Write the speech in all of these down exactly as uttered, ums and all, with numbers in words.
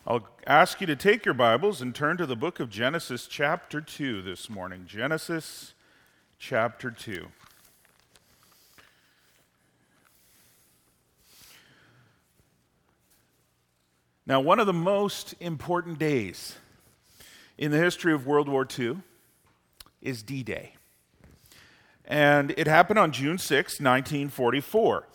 I'll ask you to take your Bibles and turn to the book of Genesis chapter two this morning. Genesis chapter two. Now, one of the most important days in the history of World War Two is D-Day. And it happened on June sixth, nineteen forty-four.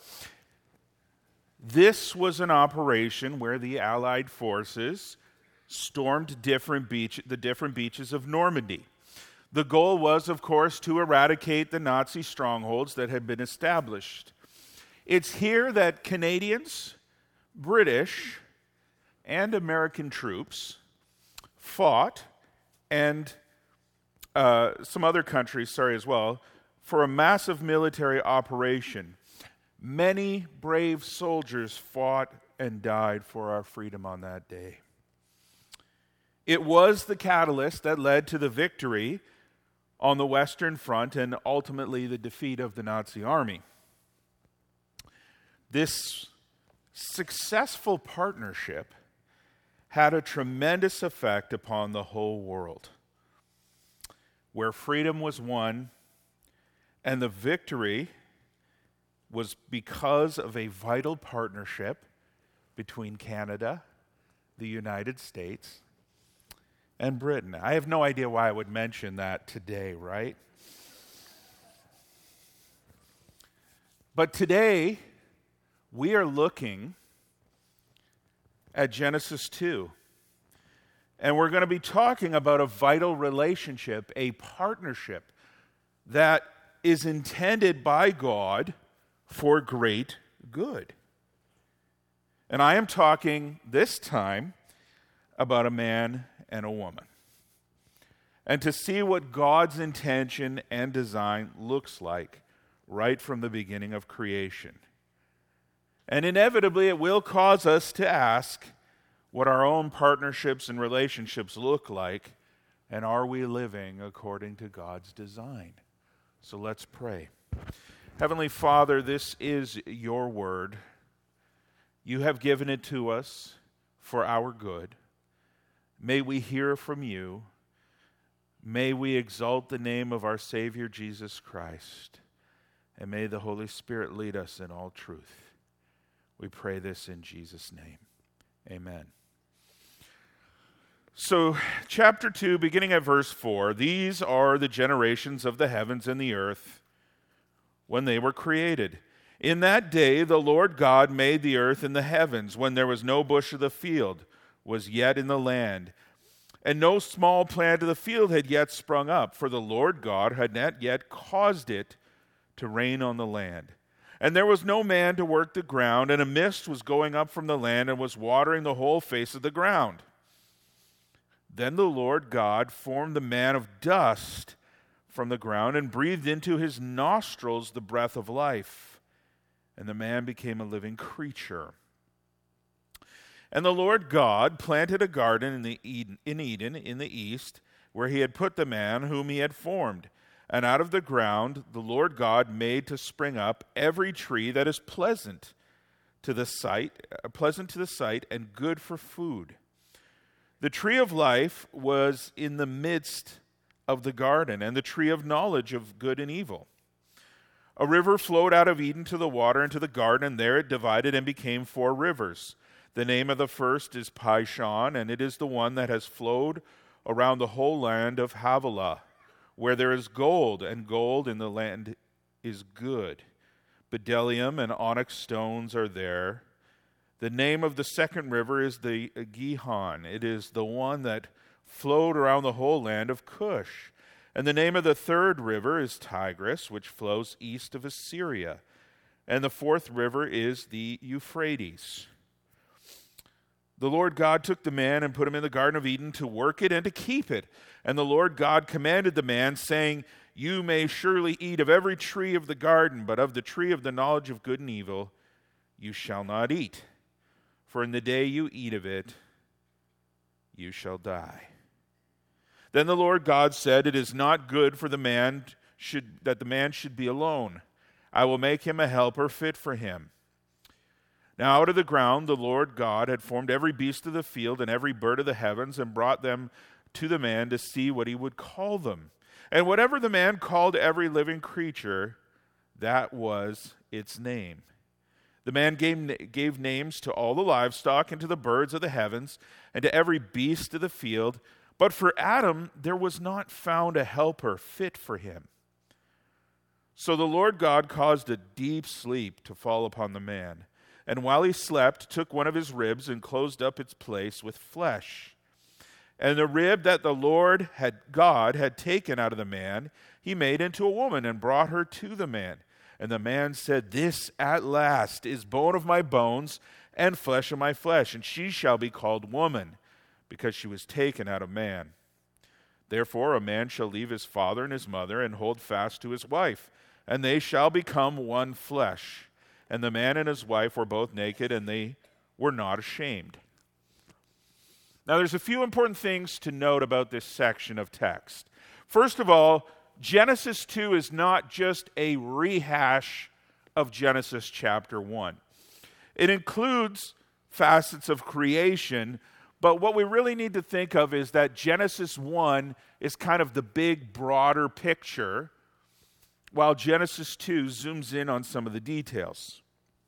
This was an operation where the Allied forces stormed different beach, the different beaches of Normandy. The goal was, of course, to eradicate the Nazi strongholds that had been established. It's here that Canadians, British, and American troops fought, and uh, some other countries, sorry, as well, for a massive military operation. Many brave soldiers fought and died for our freedom on that day. It was the catalyst that led to the victory on the Western Front and ultimately the defeat of the Nazi army. This successful partnership had a tremendous effect upon the whole world, where freedom was won, and the victory was because of a vital partnership between Canada, the United States, and Britain. I have no idea why I would mention that today, right? But today, we are looking at Genesis two. And we're going to be talking about a vital relationship, a partnership that is intended by God for great good. And I am talking this time about a man and a woman. And to see what God's intention and design looks like right from the beginning of creation. And inevitably it will cause us to ask what our own partnerships and relationships look like, and are we living according to God's design? So let's pray. Heavenly Father, this is your word. You have given it to us for our good. May we hear from you. May we exalt the name of our Savior Jesus Christ. And may the Holy Spirit lead us in all truth. We pray this in Jesus' name. Amen. So, chapter two, beginning at verse four, these are the generations of the heavens and the earth when they were created. In that day the Lord God made the earth and the heavens, when there was no bush of the field was yet in the land, and no small plant of the field had yet sprung up, for the Lord God had not yet caused it to rain on the land. And there was no man to work the ground, and a mist was going up from the land and was watering the whole face of the ground. Then the Lord God formed the man of dust from the ground and breathed into his nostrils the breath of life, and the man became a living creature. And the Lord God planted a garden in, the Eden, in Eden in the east, where he had put the man whom he had formed. And out of the ground the Lord God made to spring up every tree that is pleasant to the sight, pleasant to the sight, and good for food. The tree of life was in the midst of the garden, and the tree of knowledge of good and evil. A river flowed out of Eden to the water into the garden, and there it divided and became four rivers. The name of the first is Pishon, and it is the one that has flowed around the whole land of Havilah, where there is gold, and gold in the land is good. Bdellium and onyx stones are there. The name of the second river is the Gihon. It is the one that flowed around the whole land of Cush. And the name of the third river is Tigris, which flows east of Assyria. And the fourth river is the Euphrates. The Lord God took the man and put him in the Garden of Eden to work it and to keep it. And the Lord God commanded the man, saying, "You may surely eat of every tree of the garden, but of the tree of the knowledge of good and evil you shall not eat. For in the day you eat of it, you shall die." Then the Lord God said, "It is not good for the man should, that the man should be alone. I will make him a helper fit for him." Now out of the ground the Lord God had formed every beast of the field and every bird of the heavens and brought them to the man to see what he would call them. And whatever the man called every living creature, that was its name. The man gave, gave names to all the livestock and to the birds of the heavens and to every beast of the field. But for Adam there was not found a helper fit for him. So the Lord God caused a deep sleep to fall upon the man, and while he slept, took one of his ribs and closed up its place with flesh. And the rib that the Lord had God had taken out of the man, he made into a woman and brought her to the man. And the man said, "This at last is bone of my bones and flesh of my flesh, and she shall be called woman, because she was taken out of man. Therefore a man shall leave his father and his mother and hold fast to his wife, and they shall become one flesh. And the man and his wife were both naked, and they were not ashamed." Now there's a few important things to note about this section of text. First of all, Genesis two is not just a rehash of Genesis chapter one. It includes facets of creation, but what we really need to think of is that Genesis one is kind of the big, broader picture, while Genesis two zooms in on some of the details.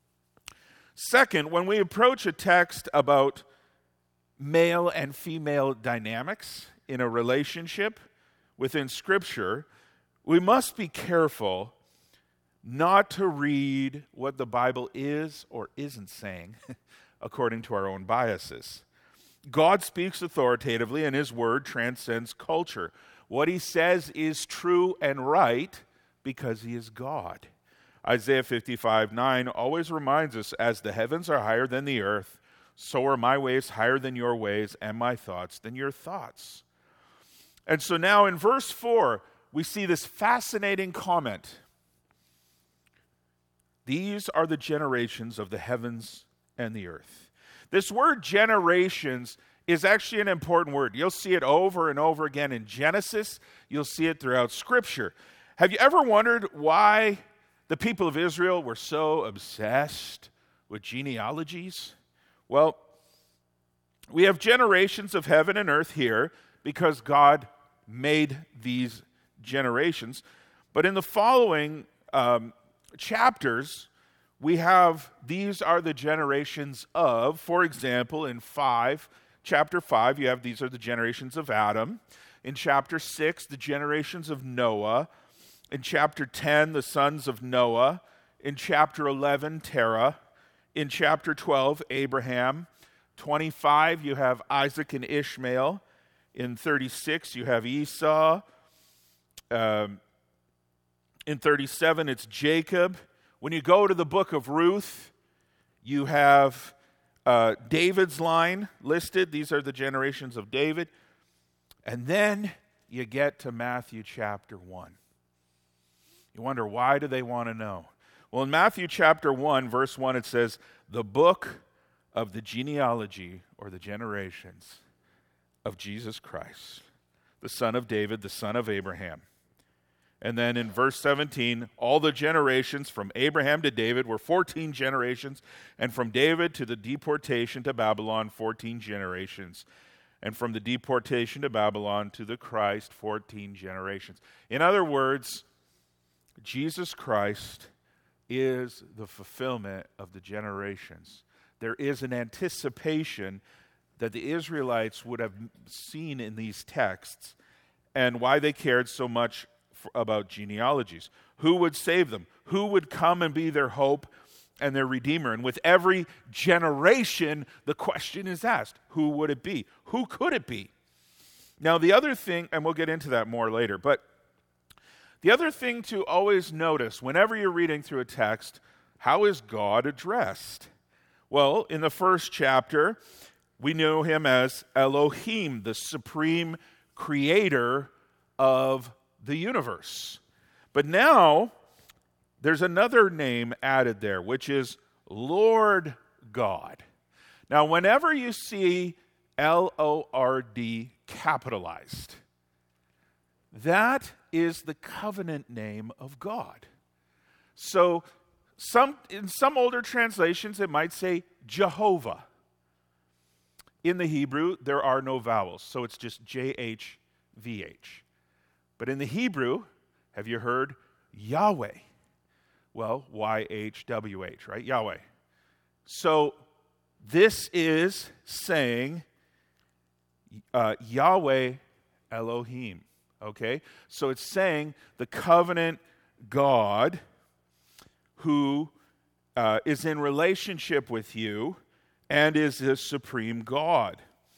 Second, when we approach a text about male and female dynamics in a relationship within Scripture, we must be careful not to read what the Bible is or isn't saying according to our own biases. God speaks authoritatively, and his word transcends culture. What he says is true and right because he is God. Isaiah fifty-five nine always reminds us, "As the heavens are higher than the earth, so are my ways higher than your ways, and my thoughts than your thoughts." And so now in verse four, we see this fascinating comment. These are the generations of the heavens and the earth. This word generations is actually an important word. You'll see it over and over again in Genesis. You'll see it throughout Scripture. Have you ever wondered why the people of Israel were so obsessed with genealogies? Well, we have generations of heaven and earth here because God made these generations. But in the following um, chapters, we have these are the generations of, for example, in five, chapter five, you have these are the generations of Adam. In chapter six, the generations of Noah. In chapter ten, the sons of Noah. In chapter eleven, Terah. In chapter twelve, Abraham. twenty-five, you have Isaac and Ishmael. In thirty-six, you have Esau. Um, in thirty-seven, it's Jacob. When you go to the book of Ruth, you have uh, David's line listed. These are the generations of David. And then you get to Matthew chapter one. You wonder, why do they want to know? Well, in Matthew chapter one, verse one, it says, "The book of the genealogy," or the generations, "of Jesus Christ, the son of David, the son of Abraham." And then in verse seventeen, "All the generations from Abraham to David were fourteen generations, and from David to the deportation to Babylon, fourteen generations. And from the deportation to Babylon to the Christ, fourteen generations." In other words, Jesus Christ is the fulfillment of the generations. There is an anticipation that the Israelites would have seen in these texts and why they cared so much for, about genealogies. Who would save them? Who would come and be their hope and their redeemer? And with every generation, the question is asked, who would it be? Who could it be? Now, the other thing, and we'll get into that more later, but the other thing to always notice whenever you're reading through a text, how is God addressed? Well, in the first chapter, we know him as Elohim, the supreme creator of the universe. But now, there's another name added there, which is Lord God. Now, whenever you see L O R D capitalized, that is the covenant name of God. So Some, in some older translations, it might say Jehovah. In the Hebrew, there are no vowels, so it's just J H V H. But in the Hebrew, have you heard Yahweh? Well, Y H W H, right? Yahweh. So this is saying uh, Yahweh Elohim, okay? So it's saying the covenant God who uh, is in relationship with you and is the supreme God.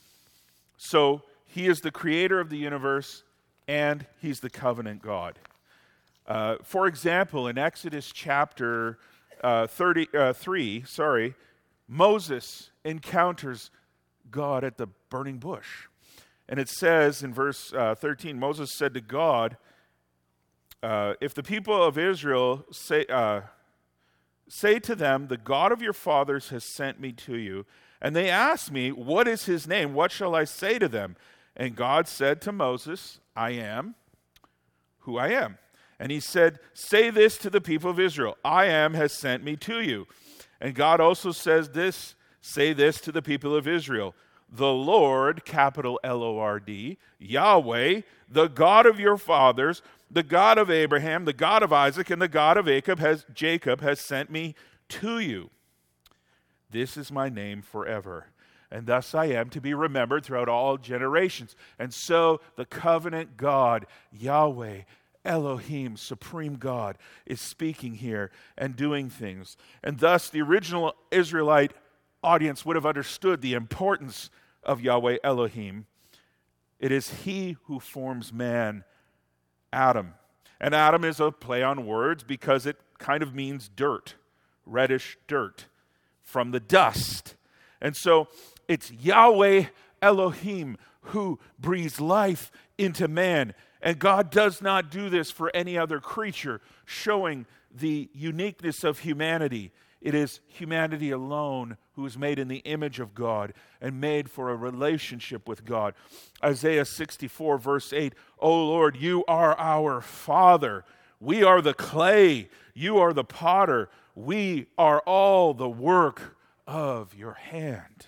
So he is the creator of the universe and he's the covenant God. Uh, for example, in Exodus chapter uh, thirty-three, sorry, Moses encounters God at the burning bush. And it says in verse uh, thirteen, Moses said to God, uh, if the people of Israel say, uh, say to them, the God of your fathers has sent me to you, and they ask me, what is his name? What shall I say to them? And God said to Moses, I am who I am. And he said, say this to the people of Israel, I am has sent me to you. And God also says this, say this to the people of Israel, the Lord, capital L O R D, Yahweh, the God of your fathers, the God of Abraham, the God of Isaac, and the God of Jacob has, Jacob has sent me to you. This is my name forever. And thus I am to be remembered throughout all generations. And so the covenant God, Yahweh, Elohim, supreme God, is speaking here and doing things. And thus the original Israelite audience would have understood the importance of Yahweh Elohim. It is he who forms man, Adam. And Adam is a play on words because it kind of means dirt, reddish dirt, from the dust. And so it's Yahweh Elohim who breathes life into man. And God does not do this for any other creature, showing the uniqueness of humanity. It is humanity alone who is made in the image of God and made for a relationship with God. Isaiah sixty-four, verse eight, O Lord, you are our Father. We are the clay. You are the potter. We are all the work of your hand.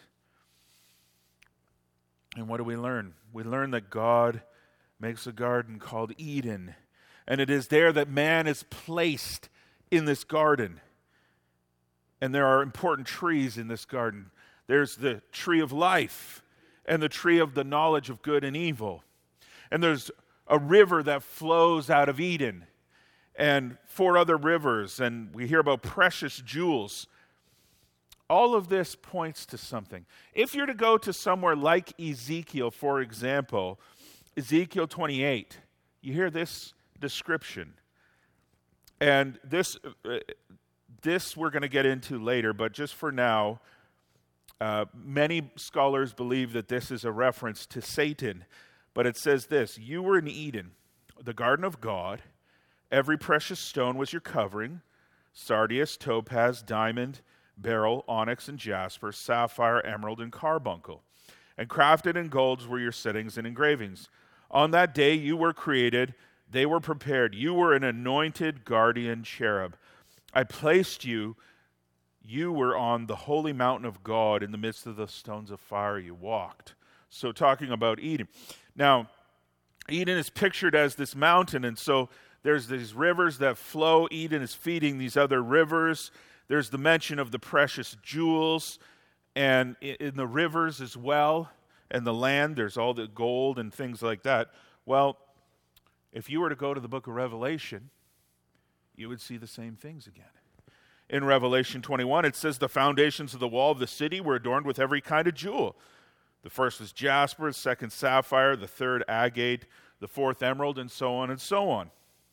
And what do we learn? We learn that God makes a garden called Eden. And it is there that man is placed in this garden. And there are important trees in this garden. There's the tree of life and the tree of the knowledge of good and evil. And there's a river that flows out of Eden and four other rivers. And we hear about precious jewels. All of this points to something. If you're to go to somewhere like Ezekiel, for example, Ezekiel twenty-eight, you hear this description. And this uh, this we're going to get into later, but just for now, uh, many scholars believe that this is a reference to Satan. But it says this, you were in Eden, the garden of God. Every precious stone was your covering, sardius, topaz, diamond, beryl, onyx, and jasper, sapphire, emerald, and carbuncle. And crafted in golds were your settings and engravings. On that day you were created, they were prepared. You were an anointed guardian cherub. I placed you, you were on the holy mountain of God in the midst of the stones of fire you walked. So talking about Eden. Now, Eden is pictured as this mountain, and so there's these rivers that flow. Eden is feeding these other rivers. There's the mention of the precious jewels, and in the rivers as well. And the land, there's all the gold and things like that. Well, if you were to go to the book of Revelation, you would see the same things again. In Revelation twenty-one, it says the foundations of the wall of the city were adorned with every kind of jewel. The first was jasper, the second sapphire, the third agate, the fourth emerald, and so on and so on.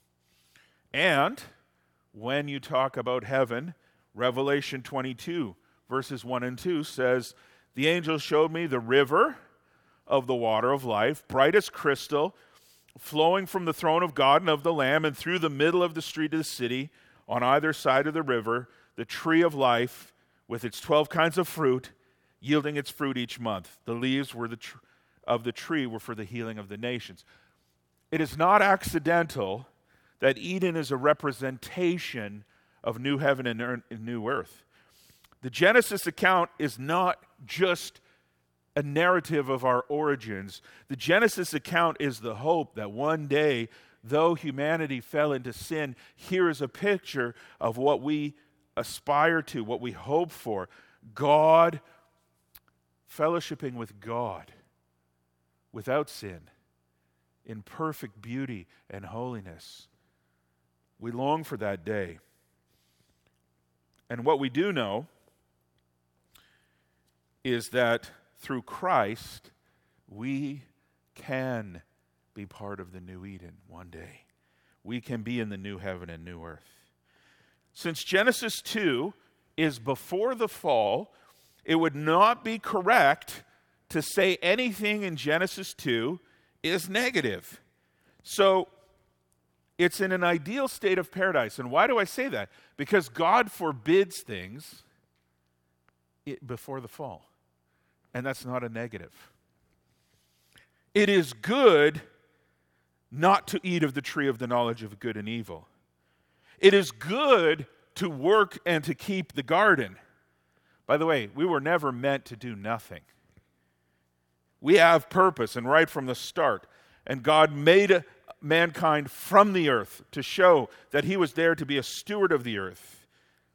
And when you talk about heaven, Revelation twenty-two, verses one and two says, the angel showed me the river of the water of life, bright as crystal, flowing from the throne of God and of the Lamb, and through the middle of the street of the city, on either side of the river, the tree of life with its twelve kinds of fruit, yielding its fruit each month. The leaves were the tr- of the tree were for the healing of the nations. It is not accidental that Eden is a representation of new heaven and, earth, and new earth. The Genesis account is not just a narrative of our origins. The Genesis account is the hope that one day, though humanity fell into sin, here is a picture of what we aspire to, what we hope for. God, fellowshipping with God without sin, in perfect beauty and holiness. We long for that day. And what we do know is that through Christ, we can be part of the new Eden one day. We can be in the new heaven and new earth. Since Genesis two is before the fall, it would not be correct to say anything in Genesis two is negative. So it's in an ideal state of paradise. And why do I say that? Because God forbids things before the fall. And that's not a negative. It is good not to eat of the tree of the knowledge of good and evil. It is good to work and to keep the garden. By the way, we were never meant to do nothing. We have purpose, and right from the start. And God made mankind from the earth to show that he was there to be a steward of the earth.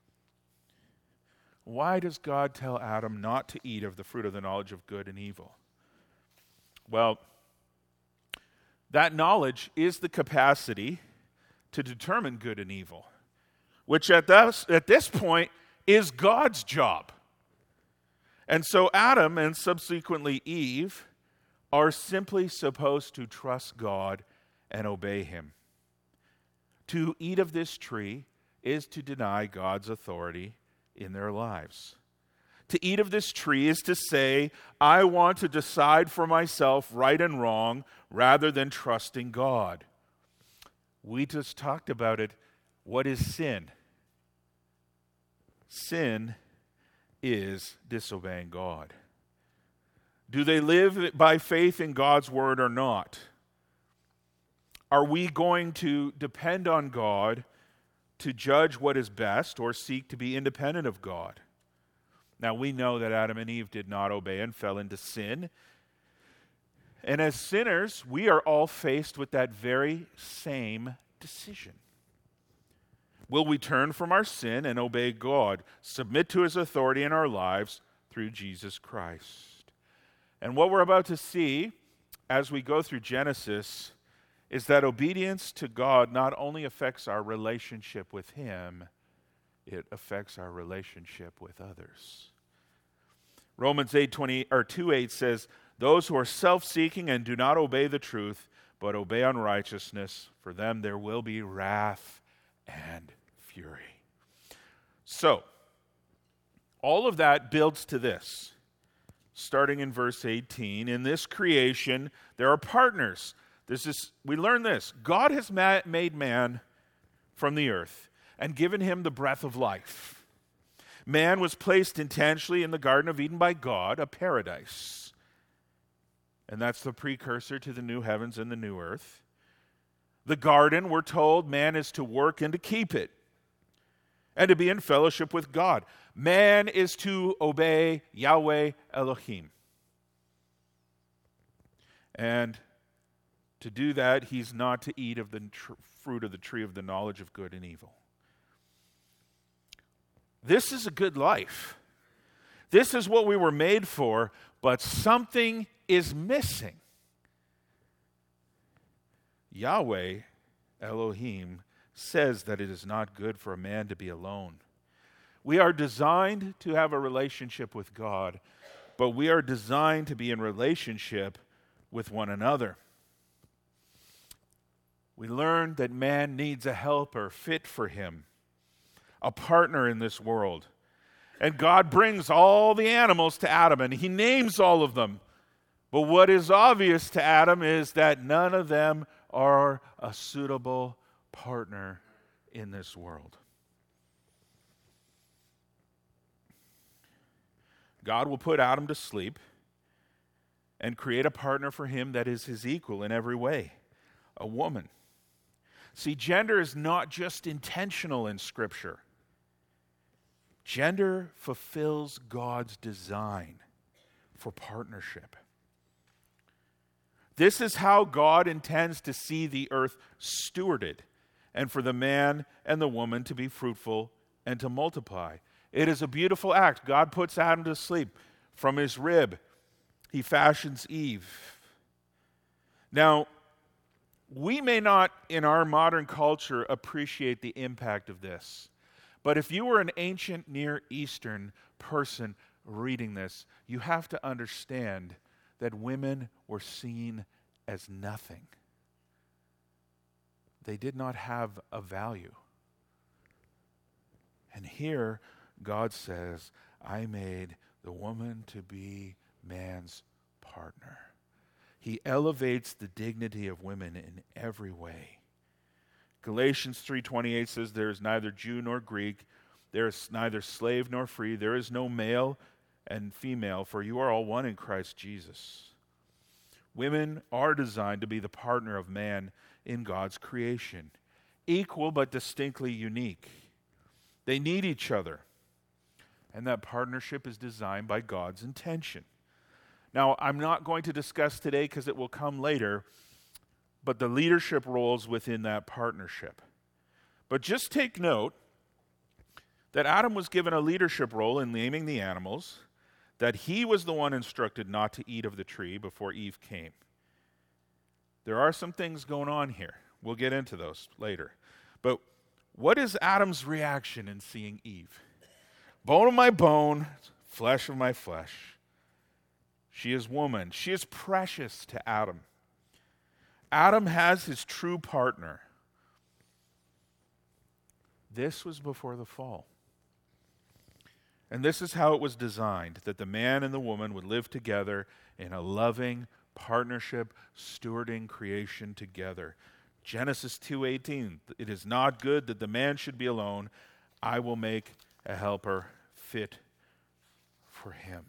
Why does God tell Adam not to eat of the fruit of the knowledge of good and evil? Well, that knowledge is the capacity to determine good and evil, which at this, at this point is God's job. And so Adam and subsequently Eve are simply supposed to trust God and obey him. To eat of this tree is to deny God's authority in their lives. To eat of this tree is to say, I want to decide for myself right and wrong rather than trusting God. We just talked about it. What is sin? Sin is disobeying God. Do they live by faith in God's word or not? Are we going to depend on God to judge what is best or seek to be independent of God? Now, we know that Adam and Eve did not obey and fell into sin. And as sinners, we are all faced with that very same decision. Will we turn from our sin and obey God, submit to his authority in our lives through Jesus Christ? And what we're about to see as we go through Genesis is that obedience to God not only affects our relationship with him, it affects our relationship with others. Romans eight twenty or two eight says, those who are self-seeking and do not obey the truth, but obey unrighteousness, for them there will be wrath and fury. So, all of that builds to this. Starting in verse eighteen, in this creation, there are partners. This is, we learn this. God has ma- made man from the earth and given him the breath of life. Man was placed intentionally in the Garden of Eden by God, a paradise. And that's the precursor to the new heavens and the new earth. The garden, we're told, man is to work and to keep it, and to be in fellowship with God. Man is to obey Yahweh Elohim. And to do that, he's not to eat of the tr- fruit of the tree of the knowledge of good and evil. This is a good life. This is what we were made for, but something is missing. Yahweh Elohim says that it is not good for a man to be alone. We are designed to have a relationship with God, but we are designed to be in relationship with one another. We learned that man needs a helper fit for him, a partner in this world. And God brings all the animals to Adam, and he names all of them. But what is obvious to Adam is that none of them are a suitable partner in this world. God will put Adam to sleep and create a partner for him that is his equal in every way, a woman. See, gender is not just intentional in Scripture. Gender fulfills God's design for partnership. This is how God intends to see the earth stewarded, and for the man and the woman to be fruitful and to multiply. It is a beautiful act. God puts Adam to sleep. From his rib, he fashions Eve. Now, we may not, in our modern culture, appreciate the impact of this. But if you were an ancient Near Eastern person reading this, you have to understand that women were seen as nothing. They did not have a value. And here, God says, I made the woman to be man's partner. He elevates the dignity of women in every way. Galatians three twenty-eight says, there is neither Jew nor Greek, there is neither slave nor free, there is no male and female, for you are all one in Christ Jesus. Women are designed to be the partner of man in God's creation, equal but distinctly unique. They need each other, and that partnership is designed by God's intention. Now, I'm not going to discuss today because it will come later, but the leadership roles within that partnership. But just take note that Adam was given a leadership role in naming the animals, that he was the one instructed not to eat of the tree before Eve came. There are some things going on here. We'll get into those later. But what is Adam's reaction in seeing Eve? Bone of my bone, flesh of my flesh. She is woman. She is precious to Adam. Adam has his true partner. This was before the fall. And this is how it was designed, that the man and the woman would live together in a loving partnership, stewarding creation together. Genesis two eighteen, it is not good that the man should be alone. I will make a helper fit for him.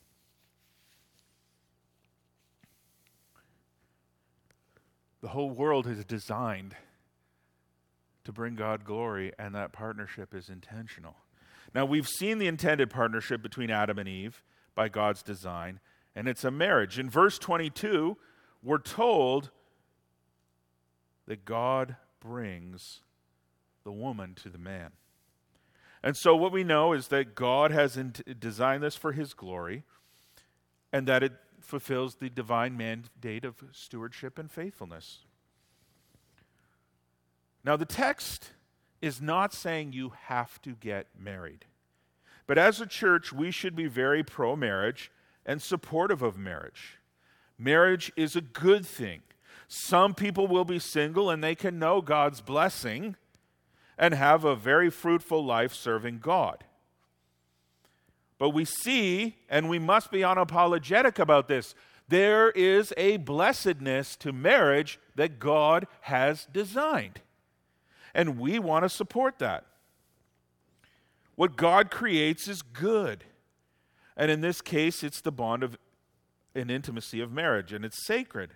The whole world is designed to bring God glory, and that partnership is intentional. Now, we've seen the intended partnership between Adam and Eve by God's design, and it's a marriage. In verse twenty-two, we're told that God brings the woman to the man. And so what we know is that God has in- designed this for his glory, and that it fulfills the divine mandate of stewardship and faithfulness. Now, the text is not saying you have to get married. But as a church, we should be very pro-marriage and supportive of marriage. Marriage is a good thing. Some people will be single and they can know God's blessing and have a very fruitful life serving God. But we see, and we must be unapologetic about this, there is a blessedness to marriage that God has designed. And we want to support that. What God creates is good. And in this case, it's the bond of an intimacy of marriage, and it's sacred.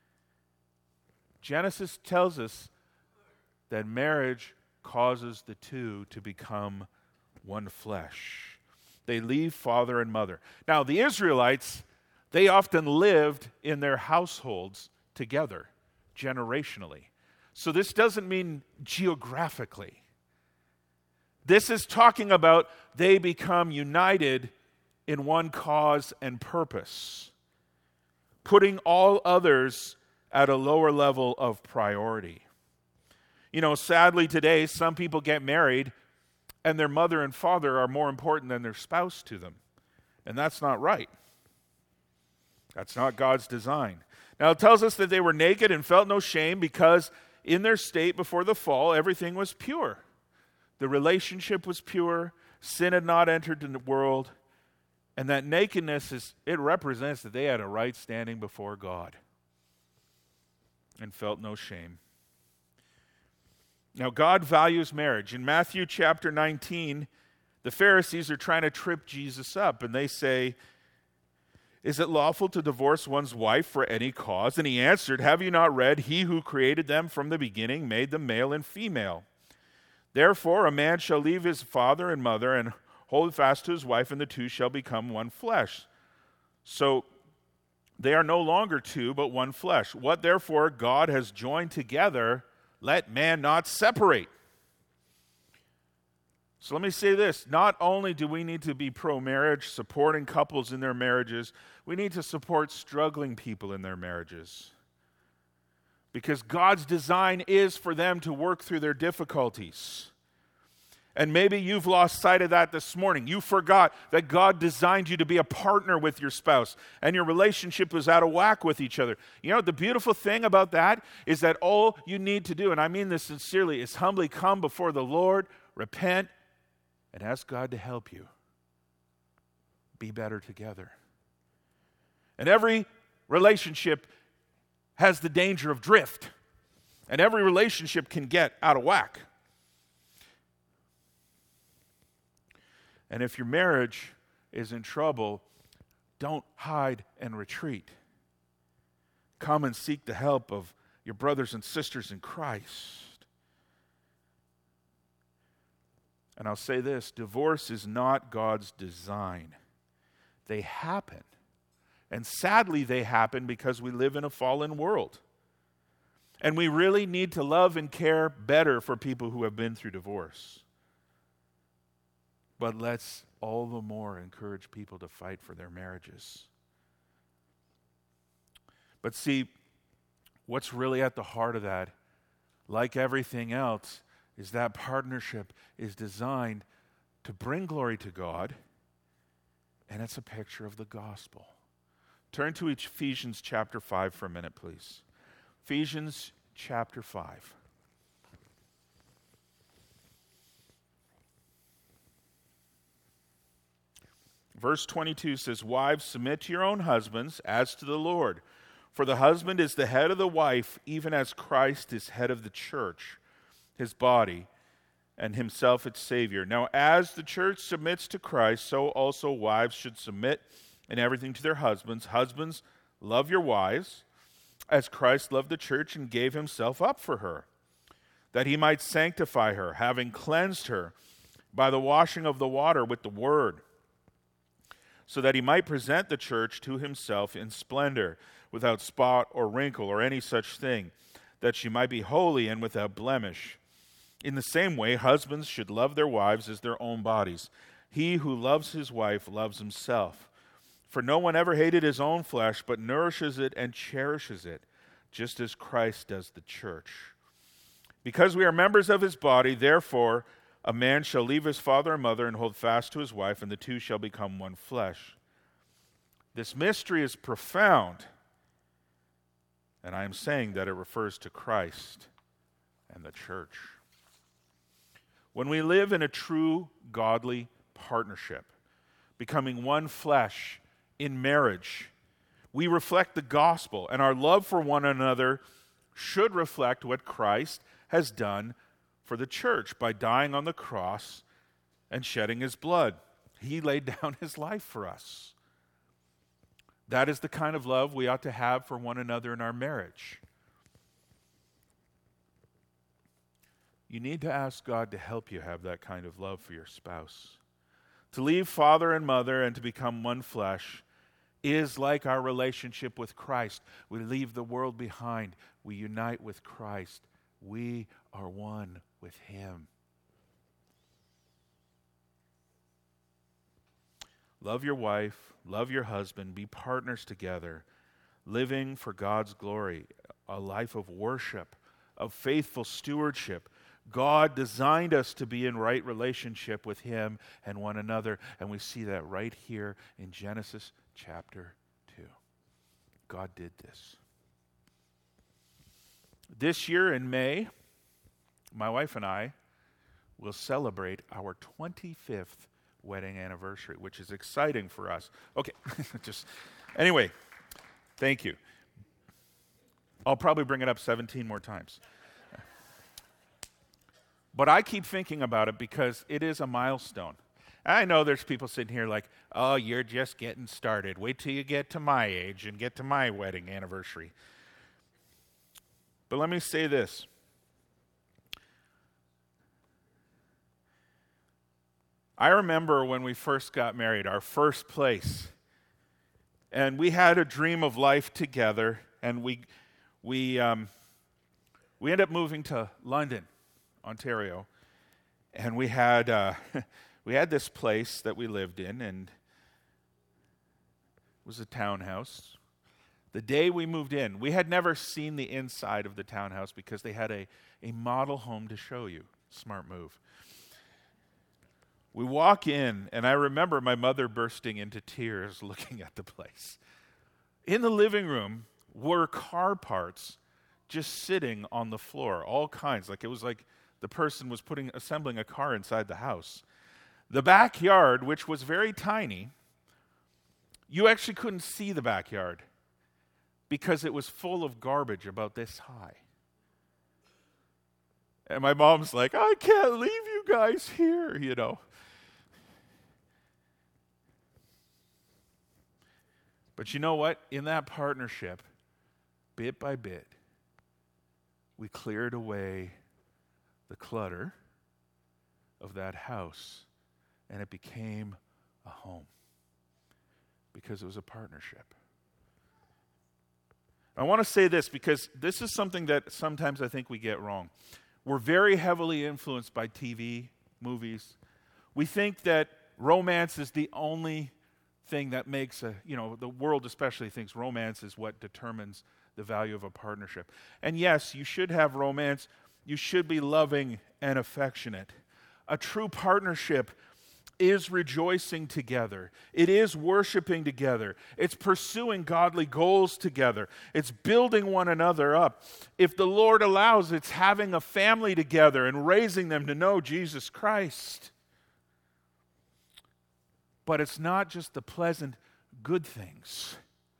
Genesis tells us that marriage causes the two to become one flesh. They leave father and mother. Now, the Israelites, they often lived in their households together, generationally. So this doesn't mean geographically. This is talking about they become united in one cause and purpose, putting all others at a lower level of priority. You know, sadly today, some people get married and their mother and father are more important than their spouse to them. And that's not right. That's not God's design. Now, it tells us that they were naked and felt no shame because in their state before the fall, everything was pure. The relationship was pure. Sin had not entered in the world. And that nakedness, is it represents that they had a right standing before God and felt no shame. Now, God values marriage. In Matthew chapter nineteen, the Pharisees are trying to trip Jesus up, and they say, "Is it lawful to divorce one's wife for any cause?" And he answered, "Have you not read, he who created them from the beginning made them male and female? Therefore, a man shall leave his father and mother and hold fast to his wife, and the two shall become one flesh. So they are no longer two, but one flesh. What therefore God has joined together, let man not separate. So let me say this. Not only do we need to be pro-marriage, supporting couples in their marriages, we need to support struggling people in their marriages. Because God's design is for them to work through their difficulties. And maybe you've lost sight of that this morning. You forgot that God designed you to be a partner with your spouse, and your relationship was out of whack with each other. You know, the beautiful thing about that is that all you need to do, and I mean this sincerely, is humbly come before the Lord, repent, and ask God to help you be better together. And every relationship has the danger of drift. And every relationship can get out of whack. And if your marriage is in trouble, don't hide and retreat. Come and seek the help of your brothers and sisters in Christ. And I'll say this, divorce is not God's design. They happen. And sadly, they happen because we live in a fallen world. And we really need to love and care better for people who have been through divorce. But let's all the more encourage people to fight for their marriages. But see, what's really at the heart of that, like everything else, is that partnership is designed to bring glory to God, and it's a picture of the gospel. Turn to Ephesians chapter five for a minute, please. Ephesians chapter five. Verse twenty-two says, "Wives, submit to your own husbands as to the Lord. For the husband is the head of the wife, even as Christ is head of the church, his body, and himself its Savior. Now as the church submits to Christ, so also wives should submit in everything to their husbands. Husbands, love your wives, as Christ loved the church and gave himself up for her, that he might sanctify her, having cleansed her by the washing of the water with the word, so that he might present the church to himself in splendor, without spot or wrinkle or any such thing, that she might be holy and without blemish. In the same way, husbands should love their wives as their own bodies. He who loves his wife loves himself. For no one ever hated his own flesh, but nourishes it and cherishes it, just as Christ does the church. Because we are members of his body, therefore, a man shall leave his father and mother and hold fast to his wife, and the two shall become one flesh. This mystery is profound, and I am saying that it refers to Christ and the church. When we live in a true godly partnership, becoming one flesh in marriage, we reflect the gospel, and our love for one another should reflect what Christ has done for the church by dying on the cross and shedding his blood. He laid down his life for us. That is the kind of love we ought to have for one another in our marriage. You need to ask God to help you have that kind of love for your spouse. To leave father and mother and to become one flesh is like our relationship with Christ. We leave the world behind. We unite with Christ. We are one with him. Love your wife, love your husband, be partners together, living for God's glory, a life of worship, of faithful stewardship. God designed us to be in right relationship with him and one another, and we see that right here in Genesis chapter two. God did this. This year in May, my wife and I will celebrate our twenty-fifth wedding anniversary, which is exciting for us. Okay, just anyway, thank you. I'll probably bring it up seventeen more times. But I keep thinking about it because it is a milestone. I know there's people sitting here like, oh, you're just getting started. Wait till you get to my age and get to my wedding anniversary. But let me say this. I remember when we first got married, our first place, and we had a dream of life together, and we we um, we ended up moving to London, Ontario, and we had uh, we had this place that we lived in, and it was a townhouse. The day we moved in, we had never seen the inside of the townhouse because they had a, a model home to show you. Smart move. We walk in, and I remember my mother bursting into tears looking at the place. In the living room were car parts just sitting on the floor, all kinds. Like it was like the person was putting assembling a car inside the house. The backyard, which was very tiny, you actually couldn't see the backyard because it was full of garbage about this high. And my mom's like, I can't leave you guys here, you know. But you know what? In that partnership, bit by bit, we cleared away the clutter of that house, and it became a home because it was a partnership. I want to say this because this is something that sometimes I think we get wrong. We're very heavily influenced by T V, movies. We think that romance is the only thing that makes a, you know, the world especially thinks romance is what determines the value of a partnership. And yes, you should have romance. You should be loving and affectionate. A true partnership is rejoicing together. It is worshiping together. It's pursuing godly goals together. It's building one another up. If the Lord allows, it's having a family together and raising them to know Jesus Christ. But it's not just the pleasant, good things.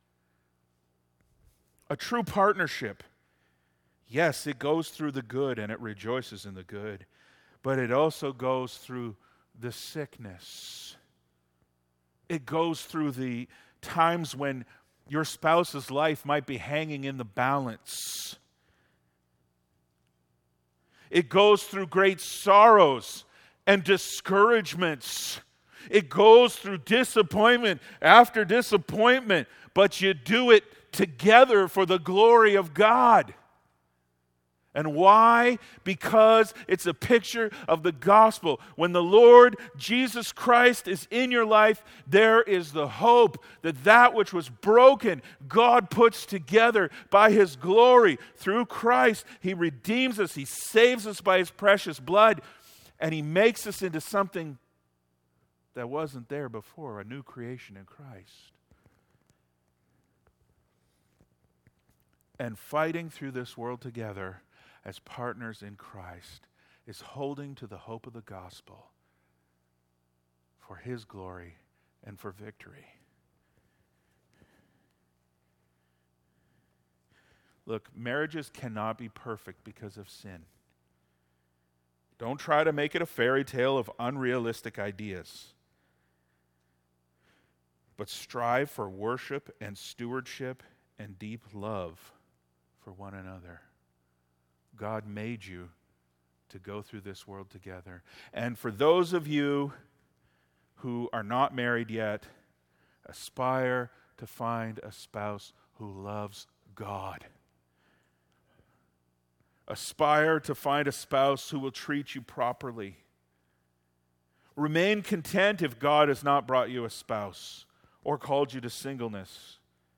A true partnership, yes, it goes through the good and it rejoices in the good, but it also goes through the sickness. It goes through the times when your spouse's life might be hanging in the balance. It goes through great sorrows and discouragements. It goes through disappointment after disappointment, but you do it together for the glory of God. And why? Because it's a picture of the gospel. When the Lord Jesus Christ is in your life, there is the hope that that which was broken, God puts together by His glory. Through Christ, He redeems us. He saves us by His precious blood. And He makes us into something that wasn't there before, a new creation in Christ. And fighting through this world together as partners in Christ is holding to the hope of the gospel for His glory and for victory. Look, marriages cannot be perfect because of sin. Don't try to make it a fairy tale of unrealistic ideas. But strive for worship and stewardship and deep love for one another. God made you to go through this world together. And for those of you who are not married yet, aspire to find a spouse who loves God. Aspire to find a spouse who will treat you properly. Remain content if God has not brought you a spouse or called you to singleness.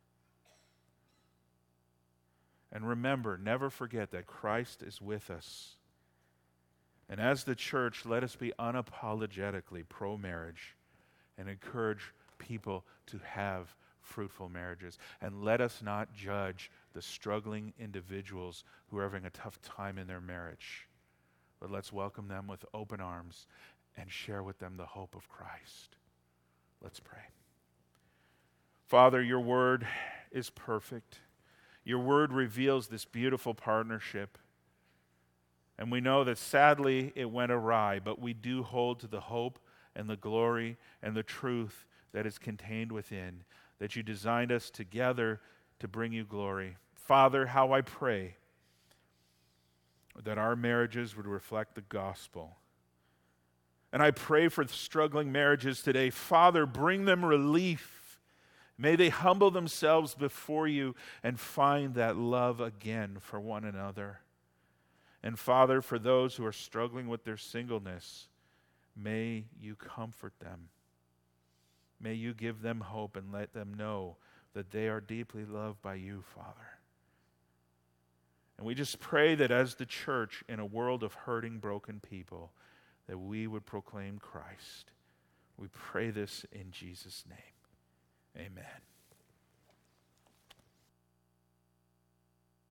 And remember, never forget that Christ is with us. And as the church, let us be unapologetically pro-marriage and encourage people to have fruitful marriages. And let us not judge the struggling individuals who are having a tough time in their marriage. But let's welcome them with open arms and share with them the hope of Christ. Let's pray. Father, your word is perfect. Your word reveals this beautiful partnership. And we know that sadly it went awry, but we do hold to the hope and the glory and the truth that is contained within, that you designed us together to bring you glory. Father, how I pray that our marriages would reflect the gospel, And I pray for struggling marriages today. Father, bring them relief. May they humble themselves before you and find that love again for one another. And Father, for those who are struggling with their singleness, may you comfort them. May you give them hope and let them know that they are deeply loved by you, Father. And we just pray that as the church in a world of hurting, broken people, that we would proclaim Christ. We pray this in Jesus' name. Amen.